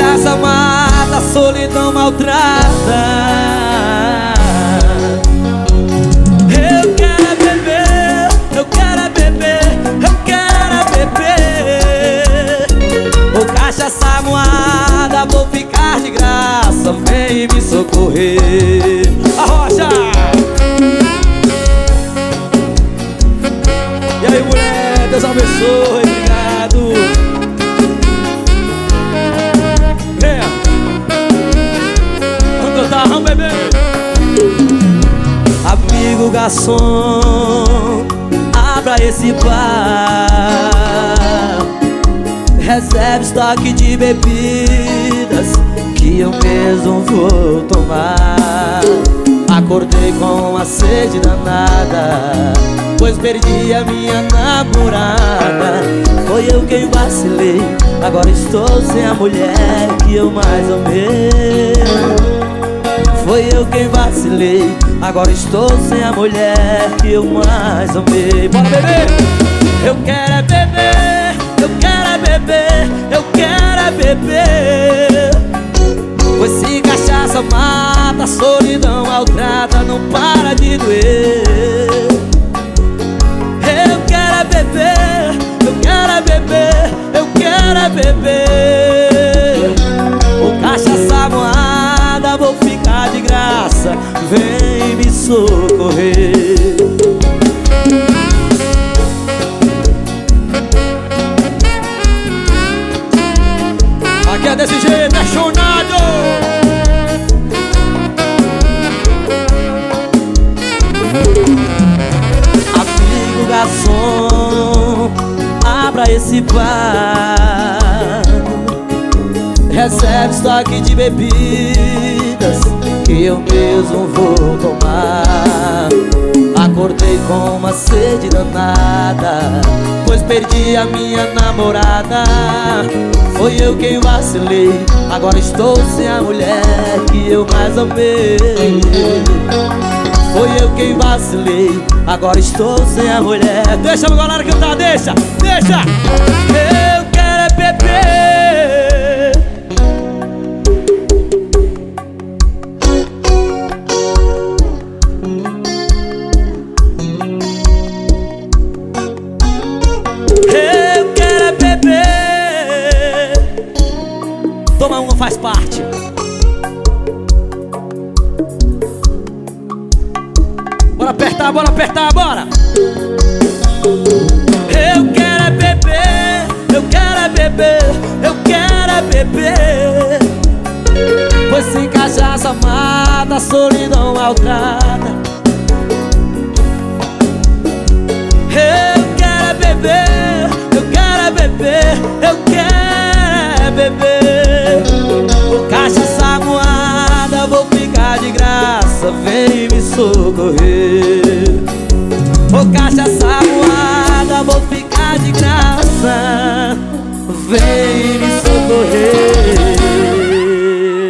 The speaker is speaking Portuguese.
cachaça mata, a solidão maltrata. Eu quero é beber, eu quero é beber, eu quero é beber. Ô cachaça moada, vou ficar de graça, vem me socorrer. Arrocha! E aí, mulher, Deus abençoe, obrigado. Venha. Vamos cantar, vamos beber. Amigo garçom, abra esse bar, reserve estoque de bebidas que eu mesmo vou tomar. Acordei com uma sede danada, pois perdi a minha namorada. Foi eu quem vacilei, agora estou sem a mulher que eu mais amei. Foi eu quem vacilei, agora estou sem a mulher que eu mais amei. Bora beber! Eu quero é beber, eu quero é beber, eu quero é beber. Pois se cachaça mata, a solidão maltrata, não para de doer. Eu quero é beber, eu quero é beber, eu quero é beber. Ô cachaça moada, vou ficar de graça, vem me socorrer. Aqui é desse jeito, é chonado. Amigo garçom, abra esse bar, reserve estoque de bebidas que eu mesmo vou tomar. Acordei com uma sede danada, pois perdi a minha namorada. Foi eu quem vacilei, agora estou sem a mulher que eu mais amei. Foi eu quem vacilei, agora estou sem a mulher. Deixa a galera cantar, deixa, deixa. Eu quero é beber. Eu quero é beber. Toma uma, faz parte. Bora apertar, bora apertar, bora! Eu quero é beber, eu quero é beber, eu quero é beber. Pois sem cachaça mata, a solidão maltrata. Eu quero é beber, eu quero é beber, eu quero é beber. Ô cachaça moada, vou ficar de graça, vem me socorrer. Ô cachaça moada, vou ficar de graça, vem me